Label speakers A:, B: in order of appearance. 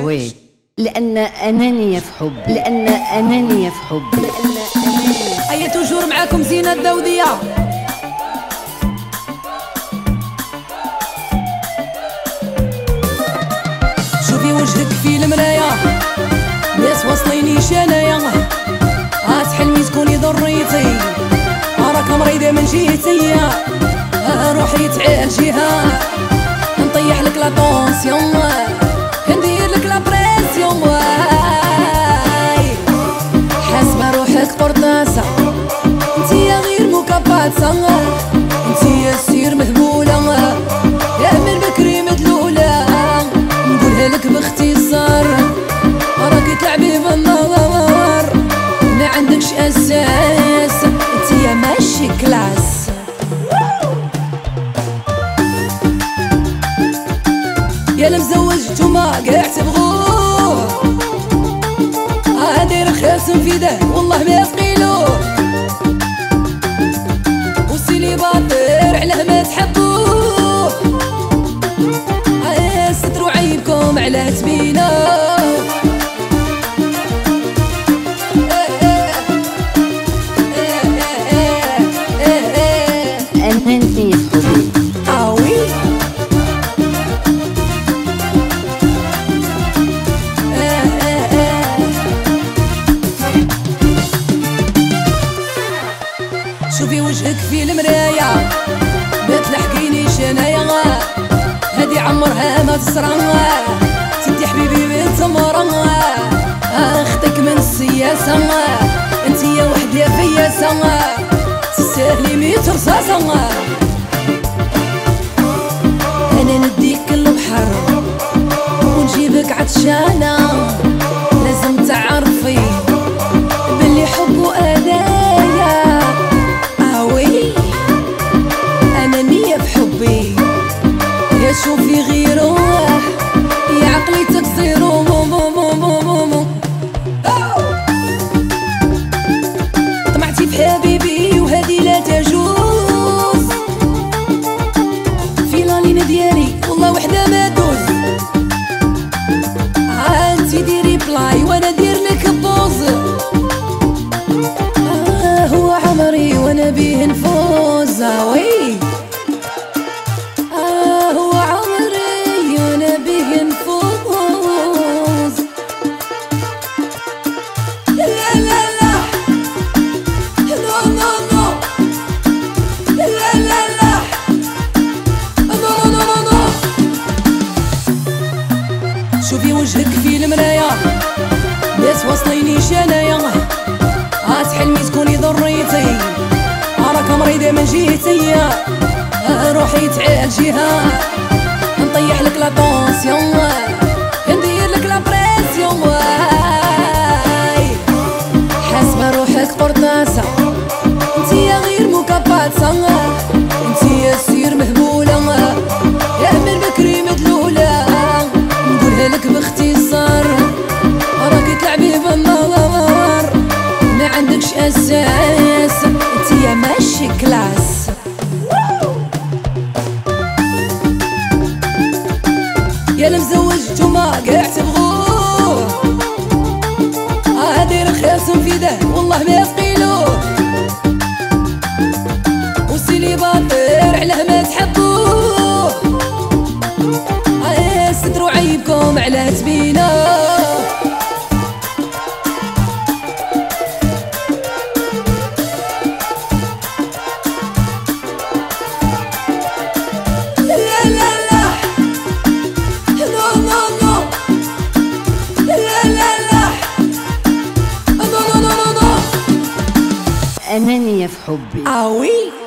A: وي لأن أنانية في حب، لأن أنانية في حب، لأن أنانية.
B: هيا توجور معاكم زينة الداودية. شوفي وجهك في المرايا، ناس واصلينيش انايا، هات حلمي تكوني ضريتي، راك مريضة من جهتي، روحي تعالجيها، نطيح لك لا طونسيون، ندير لك لا بريسيون، حاسبة روحك قرطاسة، انتيا غير مكباتة، انتيا سير مهبولة، يا من بكري مدلولة، نقولها لك باختصار، راكي تلعبي بالنظر، ما عندكش اساس، انتيا ماشي كلاس. يا المزوج نتوما قاع تبغوه، هادي رخاص نفيده والله ما ثقيلوه، وسيلي باطر علاه ما تحبوه، ستروا عيبكم على تبينوه.
A: أنانية في حبي.
B: شوفي وجهك في المرايا، ما تلحقينيش انايا، هادي عمرها ما تصرى، سيدي حبيبي بنت مرة، اختك من السياسة، انتيا وحدة فياسة، تستاهلي 100 رصاصة، انا نديك البحر ونجيبك عطشانة، لازم تعرفي باللي حبو أدايا، أنانية في حبي، يا شوفي غيره يا عقلي تكسيرو، طمعتي في حبيبي وهذه لا تجوز، في لالين ديالي والله وحدة ما دوز، انتي ديري بلاي وانا دير لك بوز، هو عمري وانا بيه نفوز، وي هو عمري وانا بيه نفوز، لا لا لا نو نو نو، لا لا لا نو نو نو نو. شوفي وجهك في المرايا، ناس واصلينيش انايا، هات حلمي تكوني ضريتي، راك مريضة من جهتي، روحي تعالجيها، نطيح لك لا طونسيون، ندير لك لا بريسيون، حاسبة روحك قرطاسة، انتيا غير مكباتة، انتيا سير مهبولة، يا من بكري مدلولة، نقولها لك باختصار، راكي تلعبي بالنظر، ما عندكش اساس، انتيا ماشي كلاس. يا المزوج نتوما قاع تبغوه، هادي رخاص نفيده والله ما ثقيلوه، وسيلي باطر علاه ما تحبوه، ستروا عيبكم على تبينوه.
A: أنانية في حبي.
B: وي